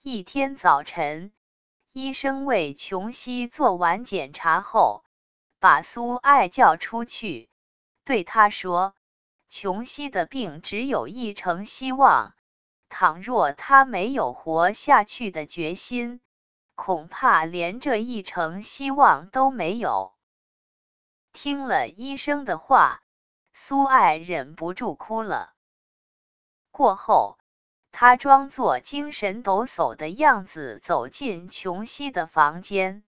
一天早晨，医生为琼西做完检查后，把苏爱叫出去，对他说：“琼西的病只有一成希望，倘若他没有活下去的决心，恐怕连这一成希望都没有。”听了医生的话，苏爱忍不住哭了。过后，他装作精神抖擞的样子走进琼西的房间。